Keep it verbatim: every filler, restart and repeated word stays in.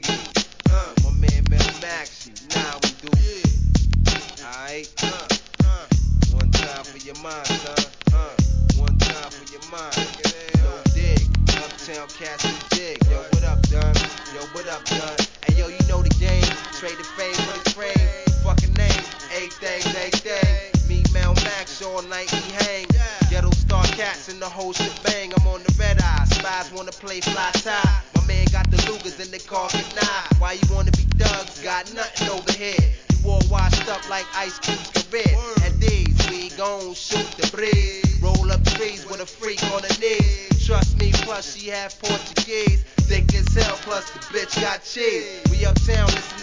Biggie, uh, my man Mel Maxie, now we do it. Alright, uh, uh, one time for your mind, son. Uh, one time for your mind. No dig, uptown cats and jig. Yo, what up, done? Yo, what up, done? Hey, yo, you know the game. Trade the fame for the frame. Fucking name, everything, everything. Me, Mel Max, all night we hang. Ghetto star cats in the whole shebang. I'm on the red eye. Spies wanna play fly tie. My man got the Lugas and they call it nine. Why you wanna be thugs? Got nothing over here. You all washed up like Ice Cube's career. At these, we gon' shoot the breeze. Roll up trees with a freak on the knees. Trust me, plus she half Portuguese. Thick as hell, plus the bitch got cheese. We uptown, listen.